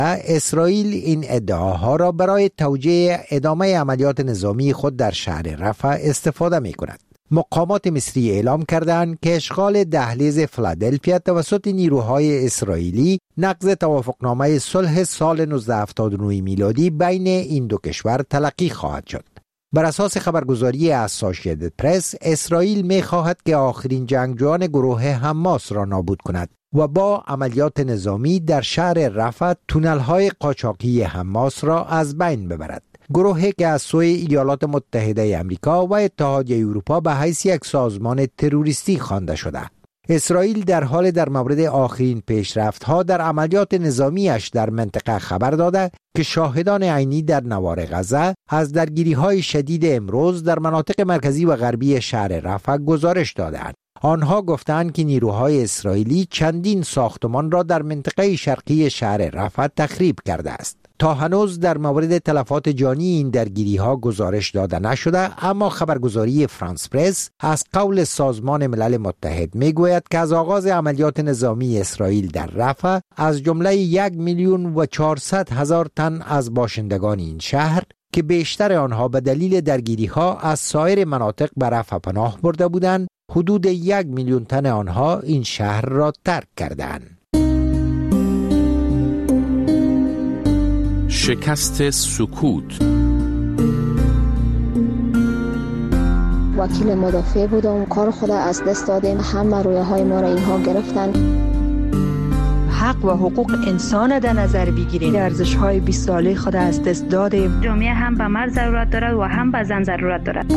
اسرائیل این ادعاها را برای توجیه ادامه عملیات نظامی خود در شهر رفح استفاده می کند. مقامات مصری اعلام کردند که اشغال دهلیز فیلادلفیا توسط نیروهای اسرائیلی نقض توافقنامه صلح سال 1979 میلادی بین این دو کشور تلقی خواهد شد. بر اساس خبرگزاری اسوسییتد پرس، اسرائیل می خواهد که آخرین جنگجویان گروه حماس را نابود کند و با عملیات نظامی در شهر رفح تونل‌های قاچاقی حماس را از بین ببرد. گروهی که از سوی ایالات متحده آمریکا و اتحادیه اروپا به حیث یک سازمان تروریستی خوانده شده. اسرائیل در حال در مورد آخرین پیشرفت‌ها در عملیات نظامیش در منطقه خبر داده که شاهدان عینی در نوار غزه از درگیری‌های شدید امروز در مناطق مرکزی و غربی شهر رفح گزارش دادند. آنها گفتند که نیروهای اسرائیلی چندین ساختمان را در منطقه شرقی شهر رفح تخریب کرده است. تا هنوز در مورد تلفات جانی این درگیری‌ها گزارش داده نشده، اما خبرگزاری فرانس پرس از قول سازمان ملل متحد میگوید که از آغاز عملیات نظامی اسرائیل در رفح از جمله 1,400,000 تن از باشندگان این شهر که بیشتر آنها به دلیل درگیری‌ها از سایر مناطق به رفح پناه برده بودند، حدود 1,000,000 تن آنها این شهر را ترک کردند. شکست سکوت. وکیل مدافع بودم، کار خود از دست دادیم، همه رویاهای ما را اینها گرفتن. حق و حقوق انسان در نظر بگیریم، ارزش‌های 20 ساله خود از دست دادیم. جامعه هم به مرد ضرورت دارد و هم به زن ضرورت دارد.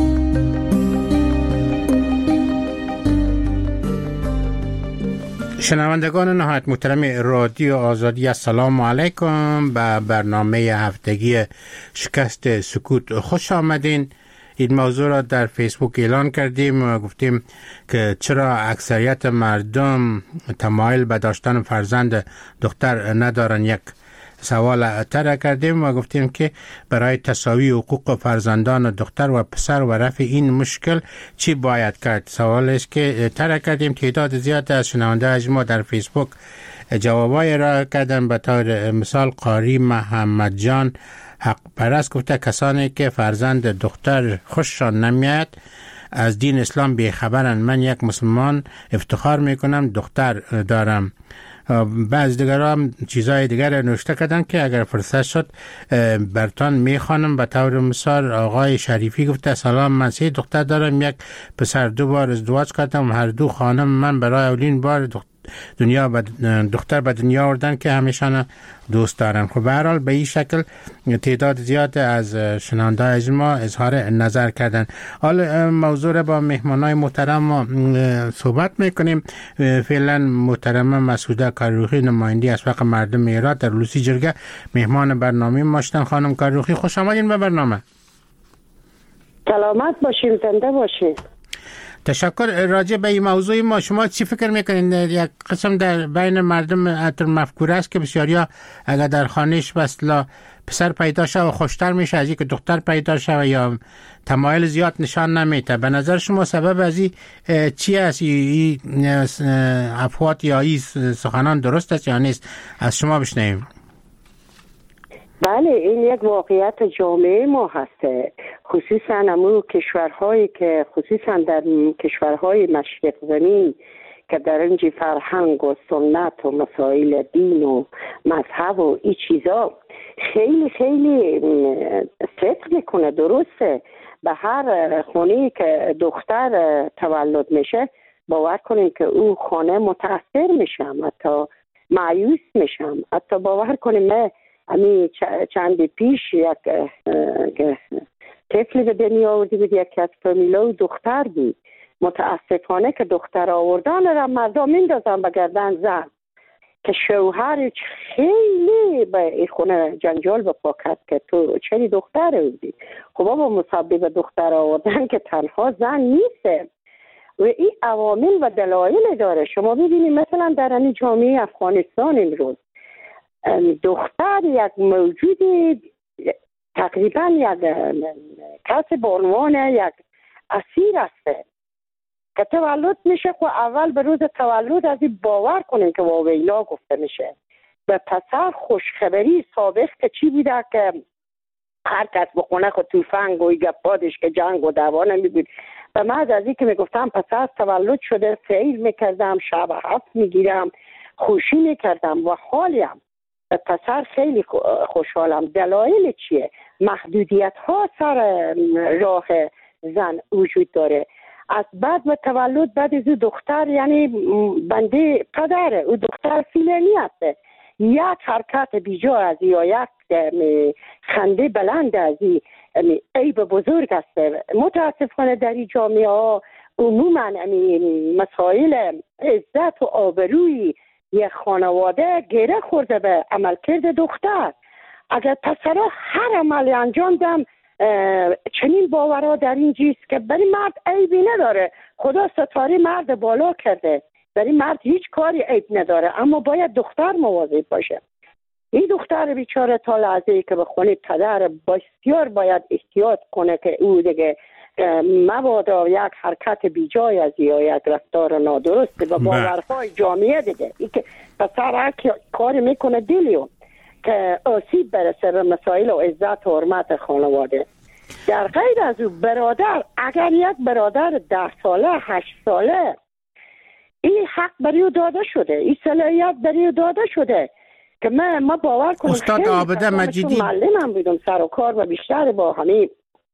شنوندگان نهایت محترم رادیو آزادی، السلام علیکم. به برنامه هفتگی شکست سکوت خوش آمدین. این موضوع را در فیسبوک اعلان کردیم و گفتیم که چرا اکثریت مردم تمایل به داشتن فرزند دختر ندارن. یک سوال طرح کردیم و گفتیم که برای تساوی حقوق فرزندان دختر و پسر و رفع این مشکل چی باید کرد. سوال است که طرح کردیم. تعداد زیاد از شنونده ما در فیسبوک جوابای را کردن. به طور مثال قاری محمد جان حق پرست گفته کسانی که فرزند دختر خوششان نمیاد از دین اسلام بیخبرن. من یک مسلمان افتخار میکنم دختر دارم. بعض دیگر هم چیزهای دیگر نوشته کردن که اگر فرصت شد برتان میخوانم. به طور مثال آقای شریفی گفته سلام، من 3 دختر دارم، یک پسر 2 بار ازدواج کردم، هر 2 خانم من برای اولین بار دختر به دنیا آوردن که همیشان دوست دارم. خب به هر حال به این شکل تعداد زیاد از شنوندگان ما اظهار نظر کردن. حال موضوع را با مهمانای محترم صحبت میکنیم. فعلا محترم مسعوده کاروخی نماینده از حق مردم ایران در لوسی جرگه مهمان برنامه ما هستند. خانم کاروخی خوش آمدین به برنامه. سلامت باشین، زنده باشین. تشکر. راجع به این موضوع ما شما چی فکر میکنین؟ یک قسم در بین مردم اتر مفکوره است که بسیاریا اگر در خانهش بسلا پسر پیدا شد و خوشتر میشه از اینکه دختر پیدا شد یا تمایل زیاد نشان نمیده. به نظر شما سبب از این چی است؟ این افوات یا این سخنان درست است یا نیست؟ از شما بشنویم. بله، این یک واقعیت جامعه ما هسته، خصوصا امو کشورهایی که خصوصا در کشورهای مشرق زمین که در اینجا فرهنگ و سنت و مسائل دین و مذهب و این چیزا خیلی خیلی صدق میکنه. درسته به هر خونه که دختر تولد میشه باور کنیم که او خانه متاثر میشم، حتی مایوس میشم. حتی باور کنیم امی چند پیش یک طفلی به دنیا آورده بود، یکی از فامیلای دختر بود. متاسفانه که دختر آوردن را مردم میندازن به گردن زن که شوهر خیلی به این خونه جنجال بپا کرد که تو چری دختر بودی. خب بابا مسبب دختر آوردن که تنها زن نیست و این عوامل و دلایل داره. شما ببینید مثلا در این جامعه افغانستان امروز دختر یک موجود تقریبا یک کس به عنوان یک اسیر است که تولد میشه. خب اول به روز تولد از این باور کنیم که واویلا گفته میشه به پسر خوشخبری سابق که چی بوده که هر کس بخونه خود توفنگ و گپادش که جنگ و دعوا نمیبود. و من از این که میگفتم پسر تولد شده سیر میکردم، شب 7 میگیرم، خوشی میکردم و حالیم به پسر خیلی خوشحالم. دلایل چیه؟ محدودیت ها سر راه زن وجود داره. از بعد و تولد بعد از دختر یعنی بنده پدره، او دختر فیلنی هسته، یک حرکت بیجا از یا یک خنده بلند از عیب بزرگ هسته. متاسفانه در این جامعه ها عموما مسائل عزت و آبروی یک خانواده گره خورده به عملکرد دختر. اگر پسرها هر عملی انجام دم چنین باورها در این جیست که برای مرد عیبی نداره، خدا ستاره مرد بالا کرده، برای مرد هیچ کاری عیب نداره، اما باید دختر مواظب باشه. این دختر بیچاره تا لحظه‌ای که به خونه پدر بسیار باید احتیاط کنه که او دیگه مبادا یک حرکت بیجای از یا یک رفتار نادرست و باورهای جامعه دیگه ای که پسر کاری میکنه دلیو که آسیب برسه به مسائل و عزت و حرمت خانواده. در غیر از او برادر، اگر یک برادر 10 ساله 8 ساله این حق برای او داده شده، این صلاحیت برای او داده شده که ما باور کنم استاد عابده مجیدی معلمم بودم، سر و کار و بیشتر با همین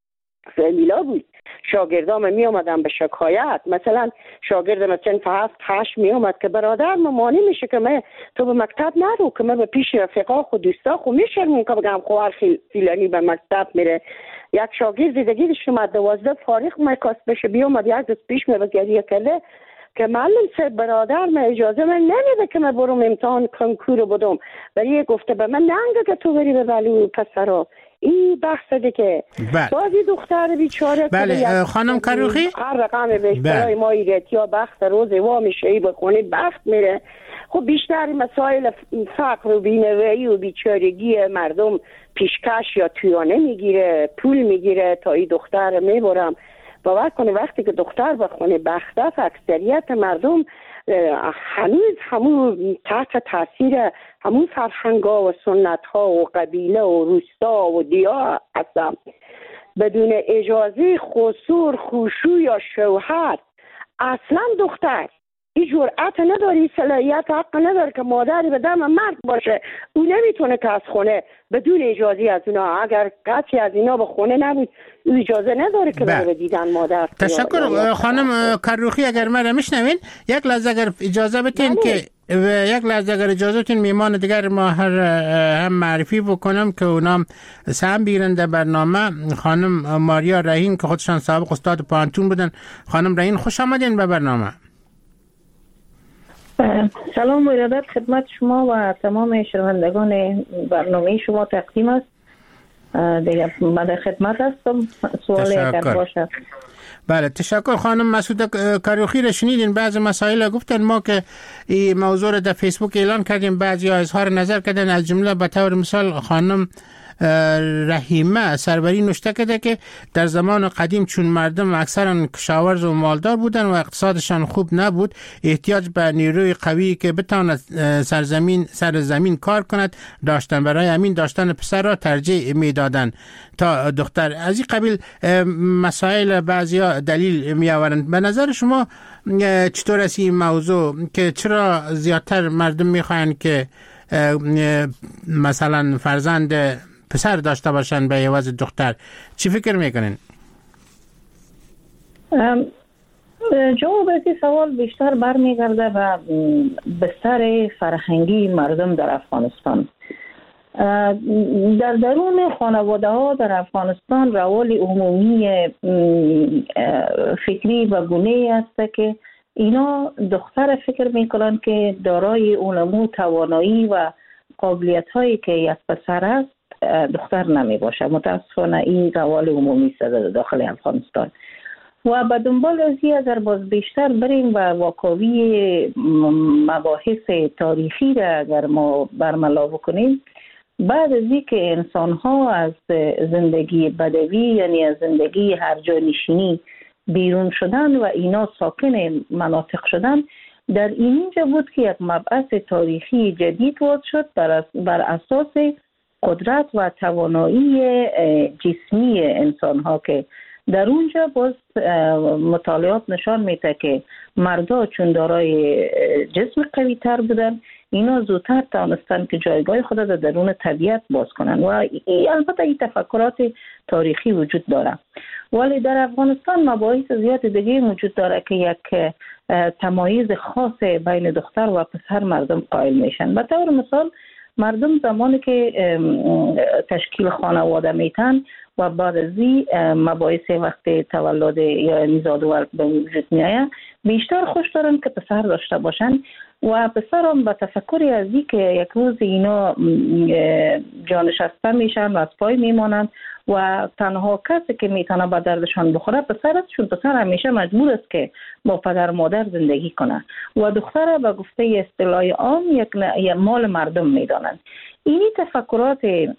فامیلا بود. شاگردام می اومدن به شکایت، مثلا شاگرد مثلا 7-8 می اومد که برادر ممانی میشه که تو به مکتب نرو، که من به پیش رفقا خود دوستا خود میشرمون که بگم خواهر فیلانی به مکتب میره. یک شاگرد دیگه اومد 12 فارغ میکاست بشه بیومد یک روز پیش می گریه کرده که معلم سه برادر من اجازه من نمیده که من برم امتحان کنکور بدم، ولی گفته به من ننگه که تو بری به بلو پسرا. این بحث دیگه بازی دختر بیچاره. بله خانم کروخی هر رقم بیشترهای ما ایرت یا بخت روز وا میشه ای به خونه بخت میره. خب بیشتر مسائل فقر و بینوایی و بیچارگی مردم پیشکش یا تویانه میگیره، پول میگیره تا این دختر میبرم. باور کنه وقتی که دختر به خونه بخت است اکثریت مردم هنوز همون تحت تاثیر همون فرهنگا و سنت ها و قبیله و روستا و دیا هستن. بدون اجازه خسور خوشو یا شوهر اصلا دختر این جرأت نداره، صلاحیت حق نداره که مادری به دم مرد باشه. او نمیتونه که از خونه بدون اجازه از اونا، اگر کسی از اینا به خونه نبود او اجازه نداره که بره دیدن مادر. تشکر خانم کروخی. اگر من میشنوین یک لحظه اگر اجازه بتین که یک لحظه اگر اجازه بتین میمان دیگر ما هم معرفی بکنم که اونام سهم بگیرن در برنامه. خانم ماریا رحیم که خودشان سابق استاد پانتون بودن. خانم رحیم خوش آمدین به برنامه. سلام و ارادت خدمت شما و تمام شنوندگان برنامه شما تقدیم است. دیگه من در خدمت هستم، سوالی اگر باشه. بله تشکر. خانم مسعوده کروخی را شنیدین، بعض مسائل گفتن، ما که این موضوع را در فیسبوک اعلان کردیم، بعضی ها اظهار نظر کردن، از جمله به طور مثال خانم رحیمه سروری نوشته کرده که در زمان قدیم چون مردم اکثرا کشاورز و مالدار بودن و اقتصادشان خوب نبود، احتیاج به نیروی قوی که بتواند سر زمین کار کند داشتن. برای همین داشتن پسر را ترجیح میدادند تا دختر. از این قبیل مسائل بعضیا دلیل می آورند. به نظر شما چطور است این موضوع که چرا زیادتر مردم میخواهند که مثلا فرزند پسر داشته باشن به عوض دختر؟ چی فکر میکنین؟ جواب این سوال بیشتر برمیگرده به بستر فرهنگی مردم در افغانستان. در درون خانواده ها در افغانستان روال عمومی فکری و گونه است که اینا دختر فکر میکنن که دارای علم، توانایی و قابلیت هایی که یک پسر است دختر نمی باشه. متاسفانه این روال عمومی است داخل افغانستان. و به دنبال از این اگر باز بیشتر بریم و واقعی مباحث تاریخی را اگر ما برملا بکنیم، بعد از این که انسان ها از زندگی بدوی یعنی از زندگی هر جا نشینی بیرون شدن و اینا ساکن مناطق شدن، در اینجا بود که یک مبعث تاریخی جدید وارد شد بر اساس قدرت و توانایی جسمی انسان ها، که در اونجا باز مطالعات نشان میده که مردا چون دارای جسم قوی تر بودن، اینا زودتر توانستن که جایگاه خود در درون طبیعت باز کنن و البته این تفکرات تاریخی وجود داره. ولی در افغانستان مباحث زیاد دیگه وجود داره که یک تمایز خاص بین دختر و پسر مردم قائل میشن. به طور مثال مردم زمانی که تشکیل خانواده میتن و بعد از این مباحث وقت تولد یا نزاد ولد به وجود میآید، بیشتر خوش دارن که پسر داشته باشن و پسر هم به تفکری از این که یک روز اینا جانشسته میشن و از پای میمانند و تنها کسی که میتونه به دردشان بخوره پسر است، چون پسر همیشه مجبور است که با پدر مادر زندگی کنه و دختر به گفته اصطلاح عام یک مال مردم میدانند. اینی تفکرات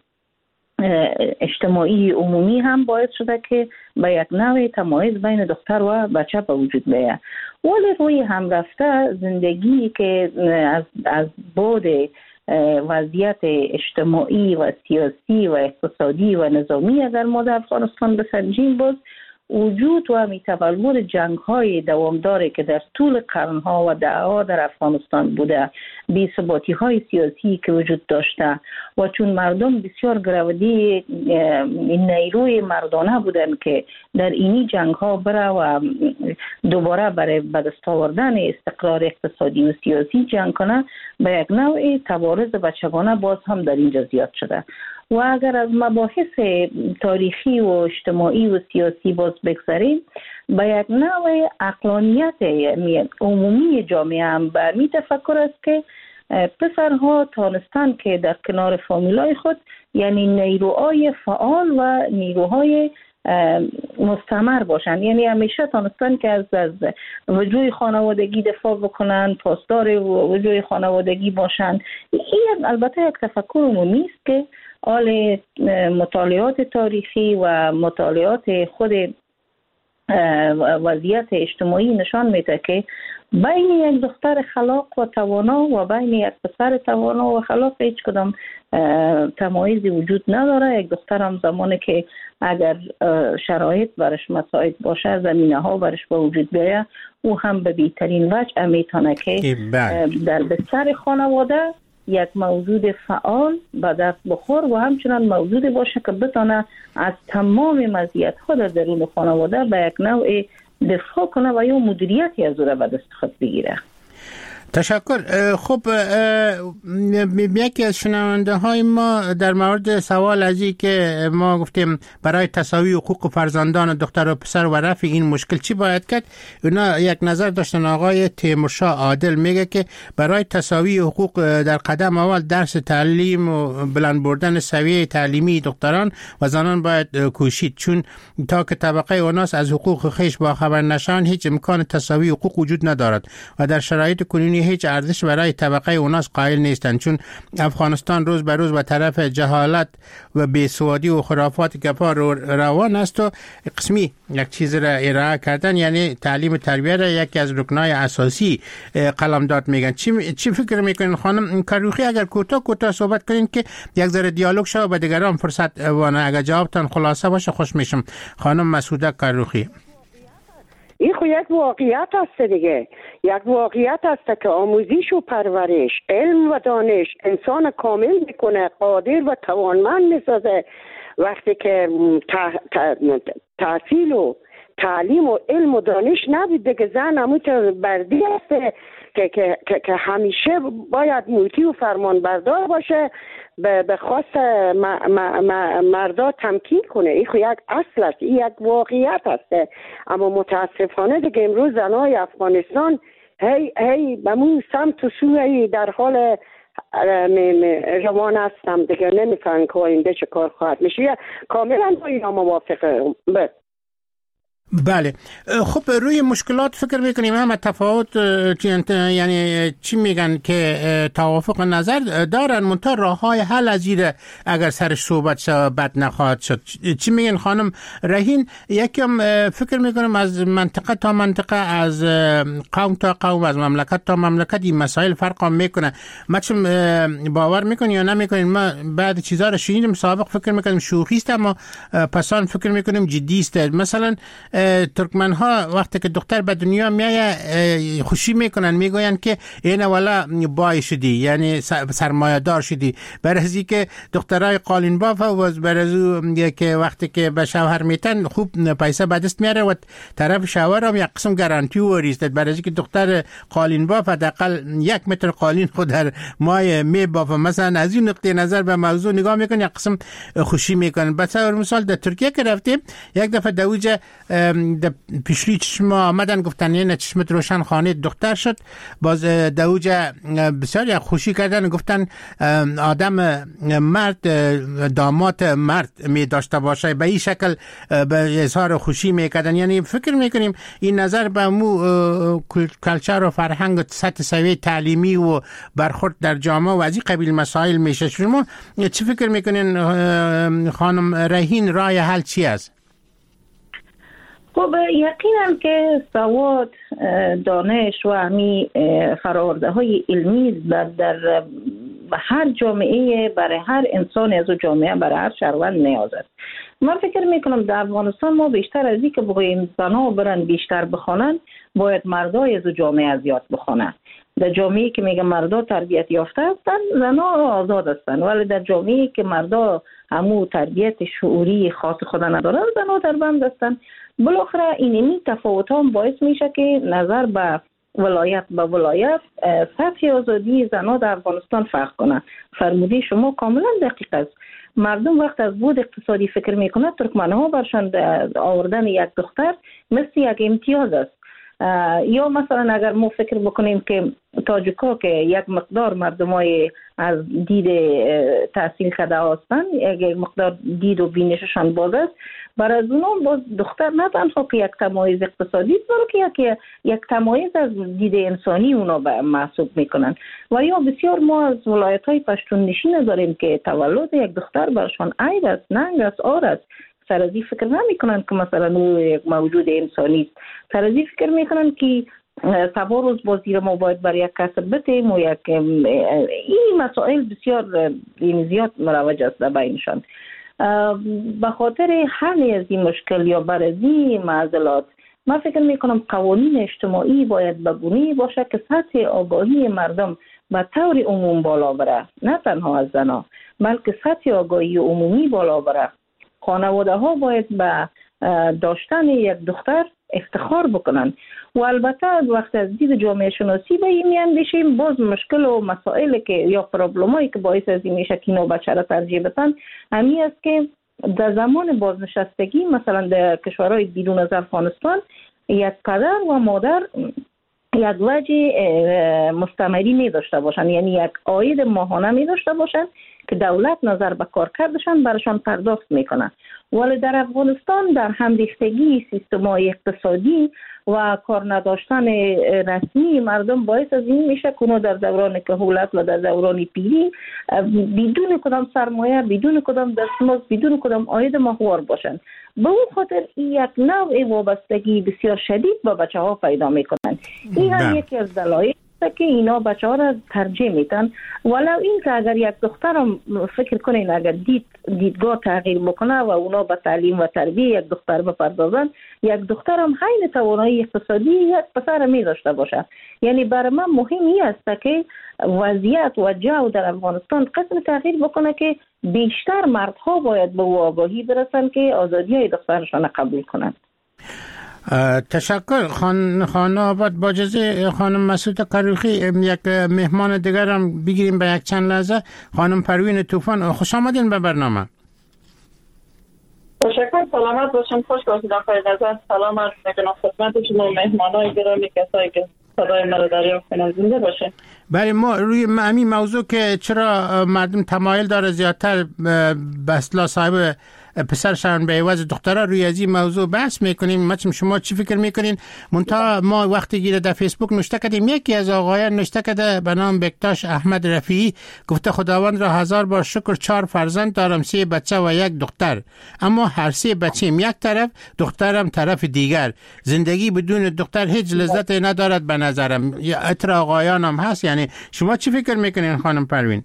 اجتماعی عمومی هم باعث شده که به یک نوع تمایز بین دختر و بچه به وجود بیاید. ولی روی هم رفته زندگی که از بعد وضعیت اجتماعی و سیاسی و اقتصادی و نظامی اگر ما در افغانستان بسنجیم، باز وجود و میتولد جنگ‌های دوامداری که در طول قرن‌ها و دهه‌ها در افغانستان بوده، بی‌ثباتی‌های سیاسی که وجود داشته و چون مردم بسیار گرودی نیروی مردانه بودن که در اینی جنگ‌ها بره و دوباره برای به دست آوردن استقرار اقتصادی و سیاسی جنگ کنه، به یک نوع تبارز بچگانه باز هم در اینجا زیاد شده. و اگر از مباحث تاریخی و اجتماعی و سیاسی باز بگذاریم، به یک نوع عقلانیت عمومی جامعه هم برمی تفکر است که پسرها تانستن که در کنار فامیلای خود، یعنی نیروهای فعال و نیروهای مستمر باشن، یعنی همیشه تانستن که از وجوه خانوادگی دفاع بکنن، پاسدار وجوه خانوادگی باشن. این البته یک تفکر عمومی است که آل مطالعات تاریخی و مطالعات خود وضعیت اجتماعی نشان میده که بین یک دختر خلاق و توانا و بین یک پسر توانا و خلاق هیچ کدام تمایزی وجود نداره. یک دختر هم زمانی که اگر شرایط برش مساعد باشه، زمینه ها برش به وجود بیاید، او هم به بهترین وجه میتونه که در بستر خانواده یک موجود فعال به دست بخور و همچنان موجود باشه که بتونه از تمام مزیت ها در درون خانواده به یک نوع دفاع کنه و یا مدیریتی از او را به دست خود بگیره. تشکر. خب یکی از شنونده های ما در مورد سوال از این که ما گفتیم برای تساوی حقوق فرزندان دختر و پسر و رفع این مشکل چی باید کرد، اونا یک نظر داشتن. آقای تیمورشاه عادل میگه که برای تساوی حقوق در قدم اول درس تعلیم و بلند بردن سویه تعلیمی دختران و زنان باید کوشید، چون تا که طبقه اوناس از حقوق خیش با خبر نشان هیچ امکان تساوی حقوق وجود ندارد و در شرایط کنونی هیچ ارزش برای طبقه اوناس قائل نیستند، چون افغانستان روز به روز به طرف جهالت و بیسوادی و خرافات گپا روان است و قسمی یک چیز را ارائه کردن، یعنی تعلیم و تربیت را یکی از رکنای اساسی قلمداد میگن. چی فکر میکنین خانم کروخی؟ اگر کوتاه صحبت کنین که یک ذره دیالوگ شه و به دیگران فرصت وانه. اگر جوابتان خلاصه باشه خوش میشم. خانم مسعوده کروخی. این خو یک واقعیت است دیگه، یک واقعیت است که آموزش و پرورش، علم و دانش انسان کامل میکنه، قادر و توانمند میسازه. وقتی که تحصیل و تعلیم و علم و دانش نبود دیگه، زن همون بردی است که همیشه باید موتی و فرمان بردار باشه، به خواست مردا تمکین کنه. این خو یک اصل است، این یک واقعیت است. اما متاسفانه دیگه امروز زنای افغانستان هی به مون سمت و سوی در حال روان هستم دیگه، نمیفهمن که آینده چه کار خواهد میشه. کاملا با اینا موافقه. بله. خب روی مشکلات فکر میکنیم هم تفاوت، یعنی چی میگن که توافق نظر دارن، منتها راه های حل از ایره اگر سرش صحبت شد بد نخواهد شد. چی میگن خانم رهین؟ یکم فکر میکنم از منطقه تا منطقه، از قوم تا قوم، از مملکت تا مملکت این مسائل فرق میکنه. ما چون باور میکنین یا نمیکنین، ما بعد چیزا رو شنیدیم سابق فکر میکنیم شوخی است، اما پسان فکر میکنیم جدی است. مثلا ترکمن ها وقتی که دختر به دنیا میایه خوشی میکنن، میگوین که این والا بای شدی، یعنی سرمایه دار شدی. برای که دخترای قالین باف و برای که وقتی که به شوهر میتن خوب پیسه به دست میاره و طرف شوهر هم یک قسم گارانتی وریست، برای که دختر قالین باف حداقل 1 متر قالین خود در ماه میبافه. مثلا از این نقطه نظر به موضوع نگاه میکنن، یک قسم خوشی میکنن. به مثال در ترکیه که رفتیم یک دفعه دوجه پیشلی چشم آمدن گفتن این چشمت روشن خانه دختر شد، باز دوجه بسیار خوشی کردن، گفتن آدم مرد داماد مرد می داشته باشه، به این شکل به اظهار خوشی میکردن. یعنی فکر میکنیم این نظر به مو کلچر و فرهنگ و سطح سوی تعلیمی و برخورد در جامعه و از این قبیل مسائل میشه. شما چی فکر میکنین خانم رهین؟ راه حل چی است؟ خب یقینا که سواد، دانش و همی فراورده های علمی در هر جامعه، برای هر انسان از جامعه، برای هر شهروند نیاز است. من فکر میکنم در افغانستان ما بیشتر از این که بگوییم زنها برن بیشتر بخونن، باید مردای از جامعه زیاد بخونن. در جامعه‌ای که میگه مردا تربیت یافته هستن، زنها آزاد هستن، ولی در جامعه‌ای که مردا همو تربیت شعوری خاص خود ندارن، زنها در بند هستن. بالاخره اینمی تفاوت هم باعث میشه که نظر به ولایت به ولایت سطح آزادی زنها در افغانستان فرق کنه. فرمودی شما کاملا دقیق است. مردم وقت از بود اقتصادی فکر میکنه، ترکمنها برشان آوردن یک دختر مثل یک امتیاز است. یا مثلا اگر ما فکر بکنیم که تاجیکا که یک مقدار مردمای از دید تحصیل کرده هستند، یک مقدار دید و بینششان باز است، برای از اونها باز دختر نه تنها که یک تمایز اقتصادی است، بلکه یک تمایز از دید انسانی اونا محسوب میکنن. و یا بسیار ما از ولایت های پشتون نشین داریم که تولد یک دختر برشان عیب است، ننگ است، عار است. سرازی فکر نمی کنن که مثلا او یک موجود انسانی است. سرازی فکر میکنن که سبا روز با زیر ما باید برای یک کسب بتیم و یک این مسائل بسیار زیاد مروج است بینشان. به خاطر حل از این مشکل یا برازی معضلات، من فکر میکنم قوانین اجتماعی باید بگونی باشه که سطح آگاهی مردم به طور عموم بالا بره، نه تنها از زنها بلکه سطح آگاهی عمومی بالا بره. خانواده ها باید به داشتن یک دختر افتخار بکنن و البته وقت از دید جامعه شناسی به این میاندیشیم، باز مشکل و مسائل که یا پرابلمایی که باعث از این میشه که اینو بچه را ترجیح بدن همین است که در زمان بازنشستگی مثلا در کشورهای بیرون از افغانستان یک پدر و مادر یک وجه مستمری می داشته باشن، یعنی یک عاید ماهانه می داشته باشن که دولت نظر به کار کردشان برشان پرداخت میکنه. ولی در افغانستان در همریختگی سیستم‌های اقتصادی و کار نداشتن رسمی مردم باعث از این میشه که در دوران کهولت و در دوران پیری بدون کدام سرمایه، بدون کدام دستمزد، بدون کدام عاید ماهوار باشن. به اون خاطر این یک نوع وابستگی بسیار شدید با بچه ها پیدا میکنن. این هم یکی از دلایل که اینا بچه ها را ترجیح میتن. ولو این که اگر یک دختر هم فکر کنین اگر دیدگاه تغییر بکنه و اونا به تعلیم و تربیه یک دختر بپردازن، یک دختر هم حین توانایی اقتصادی یک پسر می داشته باشه. یعنی برای من مهم این است که وضعیت و جو در افغانستان قسم تغییر بکنه که بیشتر مردها باید به آگاهی برسن که آزادی های دخترشان قبول کنند. تشکر. خانم آباد، با اجازه خانم مسعود قروخی یک مهمان دیگر هم بگیریم به یک چند لحظه. خانم پروین طوفان، خوش آمدین به برنامه. تشکر، سلامت باشم، خوش باشید آقای نظر. سلام عرض میکنم خدمت شما مهمانای گرامی، کسایی که صدای مرا دریافت کنن، زنده باشه. بله، ما روی همین موضوع که چرا مردم تمایل داره زیادتر به اصطلاح صاحب پسرشان به عوض دخترها روی از این موضوع بحث میکنیم. مثلا شما چی فکر میکنین؟ منتها ما وقتی گیره در فیسبوک نوشته کردیم، یکی از آقایان نوشته کرده به نام بکتاش احمد رفیعی، گفته خداوند را 1000 بار شکر 4 فرزند دارم، 3 بچه و 1 دختر، اما هر 3 بچه‌م یک طرف، دخترم طرف دیگر. زندگی بدون دختر هیچ لذت ندارد به نظرم. اتر آقایانم هست. یعنی شما چی فکر میکنین خانم پروین؟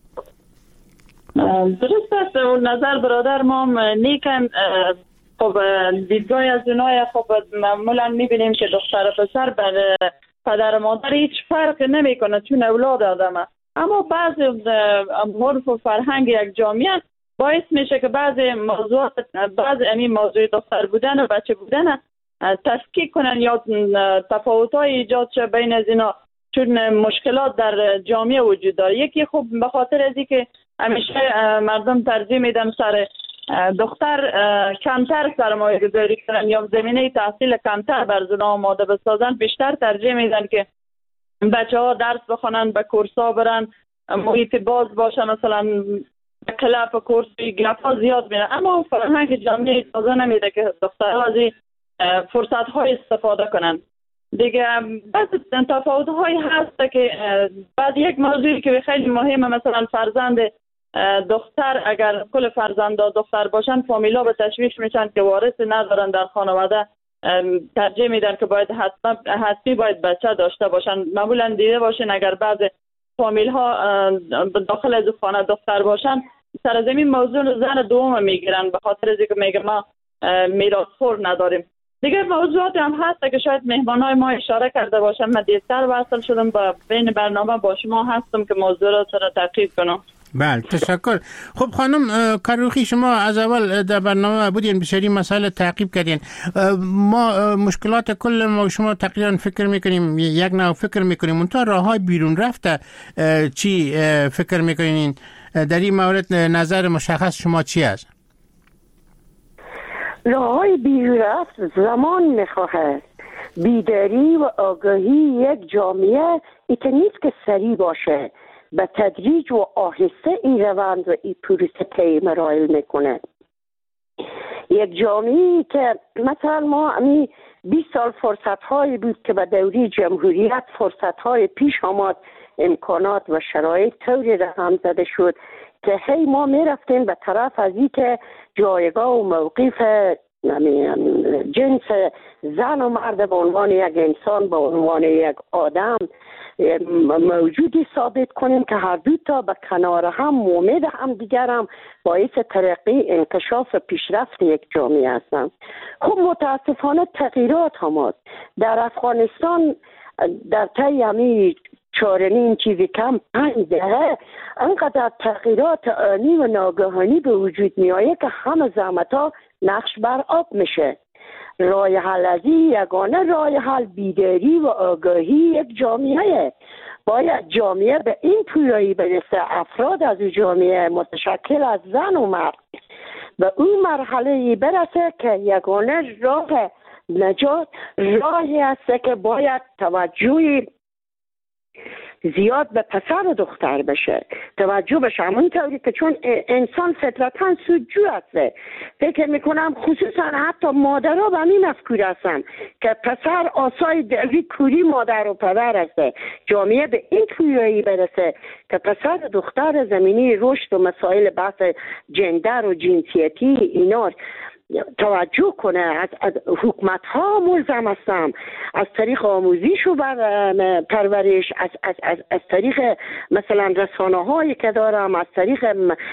درست است اون نظر برادر ما نیکن. خب دیدگاه از اونای خب معمولا میبینیم که دختر و پسر بر پدر و مادر هیچ فرق نمیکنه چون اولاد آدمه، اما بعضی عرف و فرهنگ یک جامعه باعث میشه که بعضی موضوعات، بعضی موضوع دختر بودن و بچه بودن تفکیک کنن یا تفاوت‌های ایجاد شه بین از اینا، چون مشکلات در جامعه وجود داره. یکی خب به خاطر از اینکه همیشه مردم ترجیح میدن سر دختر کمتر سرمایه گذاری کنن یا زمینه تحصیل کمتر بر زنها آماده بسازن، بیشتر ترجیح میدن که بچه ها درس بخونن، به کورسا برن، محیط باز باشه، مثلا کلاب کورس گپا زیاد میرن، اما فرهنگ جامعه اجازه نمیده که دخترها از این فرصت های استفاده کنن. دیگه بعض تفاوت هایی هست که بعد یک موضوعی که خیلی مهمه، مثلا فرزند دختر، اگر کل فرزندان دختر باشن فامیلا به تشویش میشن که وارث ندارن در خانواده، ترجیح میدن که باید حتمی باید بچه داشته باشن. معمولا دیده باشین اگر بعض فامیل ها داخل از خانه دختر باشن، سرزمین موضوع زن دوم میگیرن به خاطر از اینکه میگه ما میراثخور نداریم. دیگه موضوعات هم هست که شاید مهمانای ما اشاره کرده باشن. من دیرتر وصل شدم با بین برنامه با شما هستم که موضوع را تعقیب کنم. بله تشکر. خب خانم کروخی، شما از اول در برنامه بودین، بسیاری مسائل تعقیب کردین. ما مشکلات کل ما شما تقریبا فکر میکنیم، یک نوع فکر میکنیم، اون تا راههای بیرون رفته چی فکر میکنین؟ در این مورد نظر مشخص شما چی است؟ راههای بیرون رفت زمان میخواهد. بیداری و آگاهی یک جامعه ایت نیست که سریع باشه، به تدریج و آهسته این روند و این پروسه طی مراحل میکنه. یک جامعه که مثلا ما 20 سال فرصت هایی بود که به دوری جمهوریت فرصت های پیش آمد، امکانات و شرایط طوری رقم زده شد که هی ما میرفتیم به طرف از این که جایگاه و موقف جنس زن و مرد به عنوان یک انسان، به عنوان یک آدم موجودی ثابت کنیم که هر دو تا به کنار هم امید هم دیگر هم باعث ترقی، انکشاف و پیشرفت یک جامعه هستند. خب متاسفانه تغییرات هم هست. در افغانستان در طی همین 4.5 چیزی کم 5 دهه انقدر تغییرات آنی و ناگهانی به وجود می آید که همه زحمت ها نقش بر آب میشه. راه حل از یگانه راه حل بیداری و آگاهی یک جامعه. باید جامعه به این پویایی برسه، افراد از جامعه متشکل از زن و مرد به اون مرحله برسه که یگانه راه نجات راهی است که باید توجهی زیاد به پسر و دختر بشه، توجه بشه. همون طوری که چون انسان فطرتاً سودجو هسته، فکر میکنم خصوصا حتی مادرها به همین مفکور هستن که پسر آسای دلی کوری مادر و پدر هسته. جامعه به این پویایی برسه که پسر و دختر زمینی رشد و مسائل بحث جندر و جنسیتی اینا توجه کنه. از حکومت ها ملزم هستم از طریق آموزش و پرورش، از طریق مثلا رسانه هایی که دارم، از طریق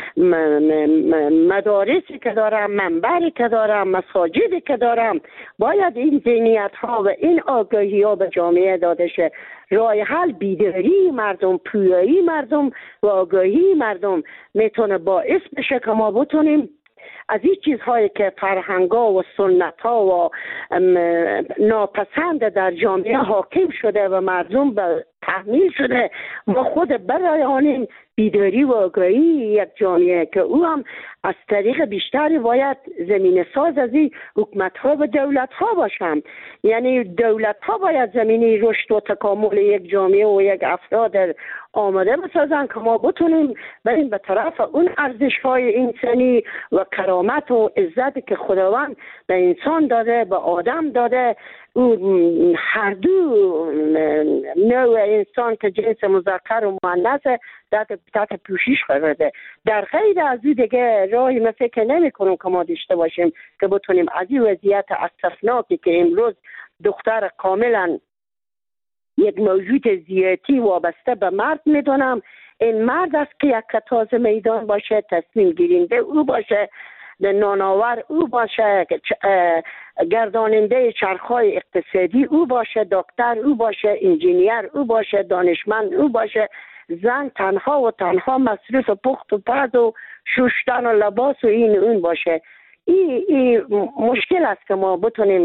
مدارسی که دارم، منبری که دارم، مساجدی که دارم، باید این ذهنیت ها و این آگاهی ها به جامعه داده شه. راه حل بیداری مردم، پویایی مردم و آگاهی مردم میتونه باعث بشه که ما بتونیم از این چیزهایی که فرهنگا و سنت‌ها و ناپسند در جامعه حاکم شده و مردم به تحمیل شده. ما خود برای آن بیداری و آگاهی یک جامعه که او هم از طریق بیشتری باید زمین ساز از این حکومت ها و دولت ها باشند. یعنی دولت ها باید زمینی رشد و تکامل یک جامعه و یک افراد آماده بسازن که ما بتونیم بریم به طرف اون ارزش های انسانی و کرامت و عزتی که خداوند به انسان داده، به آدم داده. او هر دو نوع انسان که جنس مذکر و مؤنث تحت پوشش قرار ده. در غیر از این دیگه راهی ما فکر نمی کنم که ما داشته باشیم که بتونیم از این وضعیت اسفناکی که امروز دختر کاملا یک موجود ذاتی وابسته به مرد میدونم، این مرد است که یک کتاز میدان باشه، تصمیم گیرنده او باشه، نانآور او باشه، گرداننده چرخهای اقتصادی او باشه، دکتر او باشه، انجینیر او باشه، دانشمند او باشه. زن تنها و تنها مصروف پخت و پز و شستن و لباس و این اون باشه. این مشکل است که ما بتونیم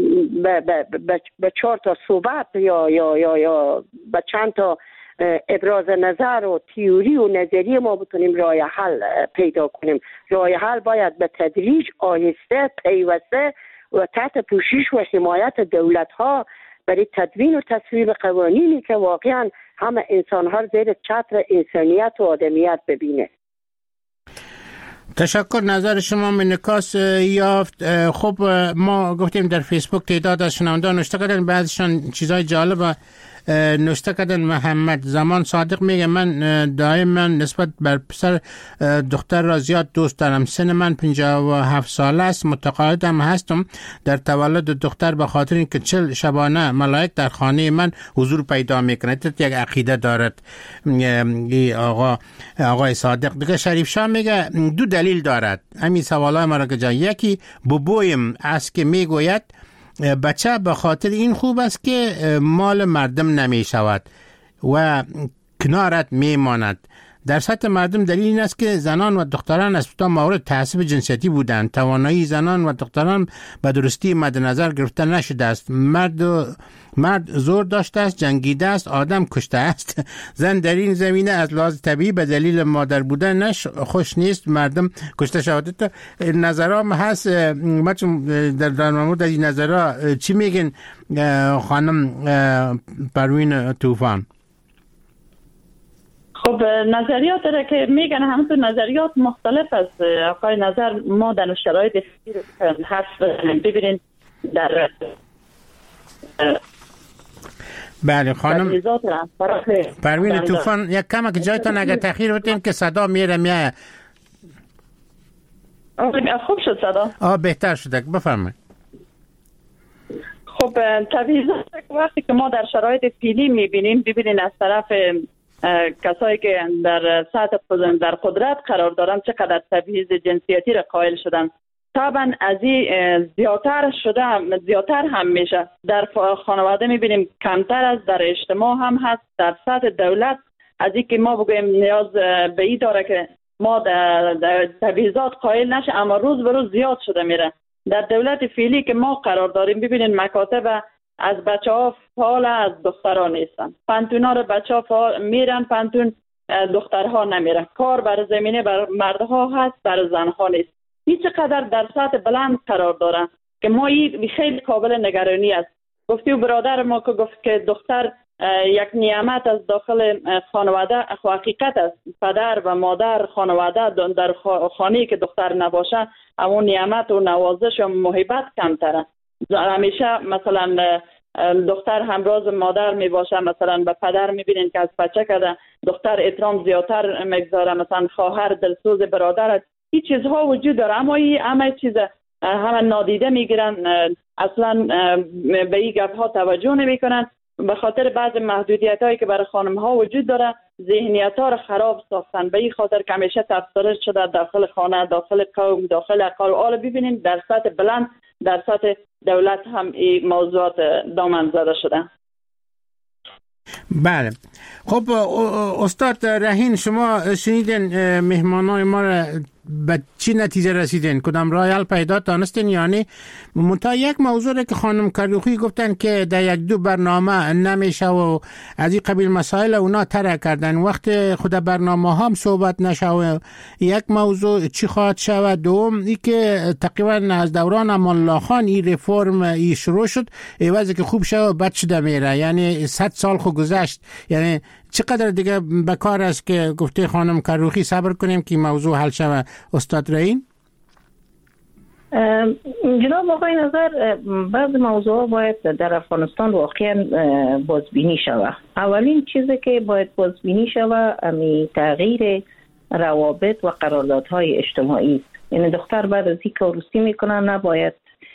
به 4 تا صحبت یا به چند تا ابراز نظر و تئوری و نظریه ما بتونیم راه حل پیدا کنیم. راه حل باید به تدریج، آهسته، پیوسته و تحت پوشش و حمایت دولت ها برای تدوین و تصویب قوانینی که واقعا همه انسان ها زیر چتر انسانیت و آدمیت ببینه. تشکر. نظر شما انعکاس یافت. خب ما گفتیم در فیسبوک تعداد از شنوندگان نوشته کردن، بعضیشان چیزای جالب نوشته کردن. محمد زمان صادق میگه من دائما نسبت بر پسر دختر را زیاد دوست دارم. سن من 57 ساله است. متقاعدم هستم در تولد دختر به خاطر اینکه 40 شبانه ملائک در خانه من حضور پیدا میکنه. یک عقیده دارد آقای صادق. دیگه شریف شاه میگه 2 دلیل دارد همین سوالای ما را که جان. یکی بوبویم است که میگوید بچه به خاطر این خوب است که مال مردم نمی شود و کنارت می ماند. در سطح مردم دلیل این است که زنان و دختران از ابتدا مورد تعصب جنسیتی بودند. توانایی زنان و دختران به درستی مد نظر گرفته نشده است. مرد زور داشته است، جنگیده است، آدم کشته است. زن در این زمینه از لحاظ طبیعی به دلیل مادر بودن خوش نیست مردم کشته شود. نظرام هست. ما چون در مورد این نظرها چی میگن خانم پروین طوفان؟ خب نظریات داره که میگن همه نظریات مختلف است. آقای نظر ما در شرایط هست ببینید در بله خانم پروین طوفان یک کم که جایتان اگر تأخیر بتین که صدا میاد. خوب شد صدا؟ بهتر شده. بفرمایید. خب تبعیضات وقتی که ما در شرایط فعلی میبینیم ببینین از طرف کسایی که در سطح در قدرت قرار دارن چقدر تبعیض جنسیتی را قائل شدن. طبعا از این زیادتر هم میشه. در خانواده میبینیم کمتر است، در اجتماع هم هست، در سطح دولت از این که ما بگویم نیاز به این داره که ما در تبعیضات قائل نشه، اما روز به روز زیاد شده میره. در دولت فعلی که ما قرار داریم ببینید مکاتب از بچه ها فعال، از دخترها نیستن. پانتونا رو بچه ها فعال میرن، پانتون دخترها نمیرن. کار بر زمینه بر مردها هست، بر زنها نیست. این چقدر در سطح بلند قرار دارن که ما این خیلی قابل نگرانی است. گفتی و برادر ما که گفت که دختر یک نعمت از داخل خانواده، حقیقت است. پدر و مادر خانواده در خانه‌ای که دختر نباشه همون نعمت و نوازش و محبت کمتره. همیشه مثلا دختر همراز مادر می باشه، مثلا به پدر میبینین که از بچه کده دختر احترام زیادتر میگذاره، مثلا خواهر دلسوز برادر، این چیزها وجود داره. اما این همه چیز همه نادیده میگیرن، اصلا به این گپ ها توجه نمیکنن. به خاطر بعض محدودیت هایی که برای خانم ها وجود داره ذهنیت ها رو خراب ساختن. به این خاطر که همیشه تفسیر شده داخل خانه، داخل قوم، داخل اقال. حالا ببینیم در سطح بلند، در سطح دولت هم این موضوعات دامن زده شده. بله. خب استاد رهین، شما شنیدین مهمانای ما را به چی نتیجه رسیدین؟ کدام راه حل پیدا دانستین؟ یعنی منتها یک موضوع که خانم کروخی گفتن که در یک دو برنامه نمیشه و از این قبیل مسائل اونا طرح کردن، وقت خود برنامه هم صحبت نشه. یک موضوع چی خواهد شود؟ دوم ای که تقریبا از دوران امان الله خان این رفرم ای شروع شد، عوضی که خوب شد بد شده میره، یعنی 100 سال خود گذشت. یعنی چقدر دیگه بکار است که گفته خانم کروخی صبر کنیم که موضوع حل شود؟ استاد رئین؟ جناب آقای نظر، بعض موضوع باید در افغانستان واقعا بازبینی شود. اولین چیزی که باید بازبینی شود امی تغییر روابط و قراردادهای اجتماعی. یعنی دختر بعد از اینکه عروسی میکنه نباید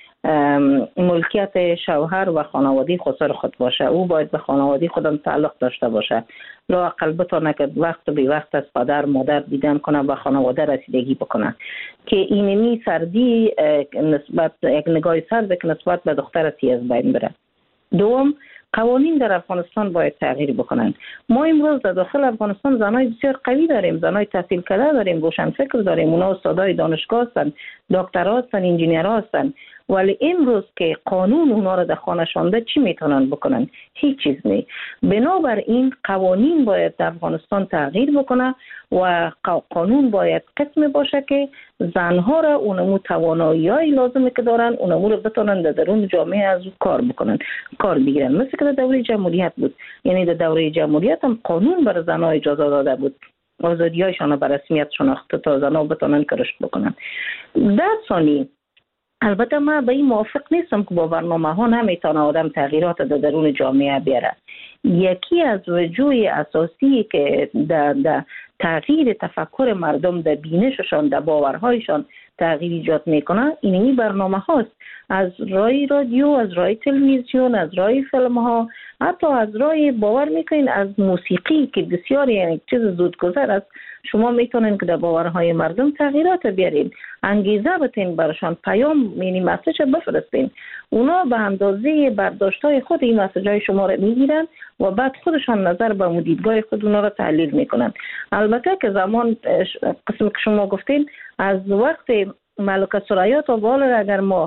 ملکیت شوهر و خانواده خسر خود باشه، او باید به خانواده خودم تعلق داشته باشه. لااقل بتونه که وقت به وقت از پدر مادر دیدن کنه و خانواده رسیدگی بکنه که اینمی سردی نسبت یک نگاه سرد که نسبت به دختر از بین بره. دوم، قوانین در افغانستان باید تغییر بکنن. ما امروز در داخل افغانستان زنای بسیار قوی داریم، زنای تحصیل کرده داریم، روشنفکر داریم، اونا استادای دانشگاه هستن، دکترا هستن، انجینیرها هستن، ولی امروز که قانون اونا رو در خانه شانده چی میتونن بکنن؟ هیچ چیز نی. بنابراین قوانین باید در افغانستان تغییر بکنه و قانون باید قسم باشه که زنها را اونمو توانایی‌های لازمه که دارن اونمو رو بتونن در درون جامعه از کار بکنن، کار بگیرن. مثل که در دوره جمهوریت بود، یعنی در دوره جمهوریت هم قانون برای زنها اجازه داده بود آزادی‌هایشان به رسمیت شناخته تا زنها بتونن کارش بکنن. در ثانی، البته من به این موافق نیستم که با برنامه ها نمیتونه آدم تغییرات در درون جامعه بیاره. یکی از وجوه اساسی که در تغییر تفکر مردم، در بینششان، در باورهایشان تغییر ایجاد میکنه اینی برنامه هاست. از رای رادیو، از رای تلویزیون، از رای فیلم ها، حتی از رای باور میکنین از موسیقی که بسیار یعنی چیز زودگذر است، شما میتونین که در باورهای مردم تغییرات بیارین، انگیزه بتین برشان، پیام یعنی مسیج بفرستین. اونا به اندازه برداشتای خود این مسیجای شما رو میگیرن و بعد خودشان نظر به دیدگاه خود اونا رو تحلیل میکنن. البته که زمان قسم که شما گفتین از وقت ملکه ثریا تا بالا اگر ما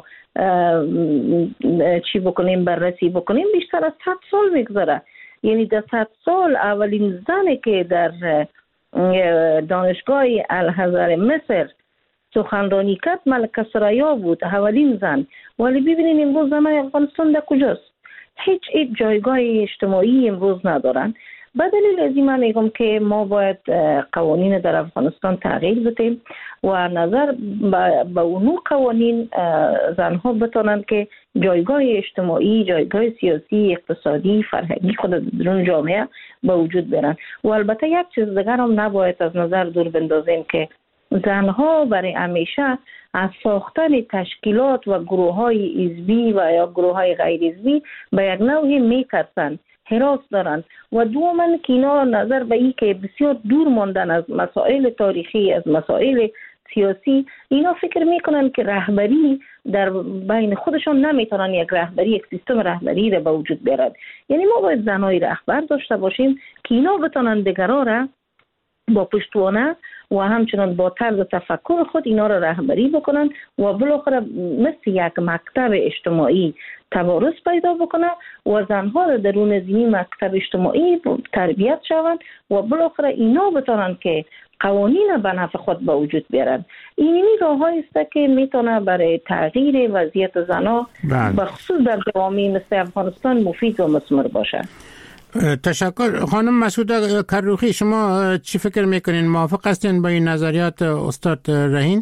چی بکنیم، بررسی بکنیم، بیشتر از 100 سال میگذره. یعنی در 100 سال اولین زنی که در دانشگاه الازهر مصر سخنرانی کرد ملکه ثریا بود، اولین زن. ولی ببینید امروز زنای افغانستان در کجاست؟ هیچ جایگاه اجتماعی امروز ندارن. به دلیل از این من میگم که ما باید قوانین در افغانستان تغییر بدیم و نظر به اونو قوانین زنها بتونن که جایگاه اجتماعی، جایگاه سیاسی، اقتصادی، فرهنگی خود در جامعه به وجود برن. و البته یک چیز دیگر هم نباید از نظر دور بندازیم که زنها برای همیشه از ساختن تشکیلات و گروه‌های حزبی و یا گروه‌های غیر حزبی به یک نوعی میترسن، هراس دارن. و دوما که اینا نظر به این که بسیار دور ماندن از مسائل تاریخی، از مسائل سیاسی، اینا فکر میکنن که رهبری در بین خودشون نمیتونن یک رهبری، یک سیستم رهبری را به وجود بیارن. یعنی ما باید زنای رهبر داشته باشیم که اینا بتونن دیگران را با پشتوانه و همچنان با طرز تفکر خود اینا را رهبری بکنن و بالاخره مثل یک مکتب اجتماعی توارث پیدا بکنه و زنها را درون زمین مکتب اجتماعی تربیت شوند و بالاخره اینا بتونن که قوانین به نفع خود به وجود بیارن. اینی راه‌هایی است که میتونه برای تغییر وضعیت زنها به خصوص در جوامع مثل افغانستان مفید و مثمر باشه. تشکر. خانم مسعوده کروخی، شما چی فکر میکنین؟ موافق هستین با این نظریات استاد رهین؟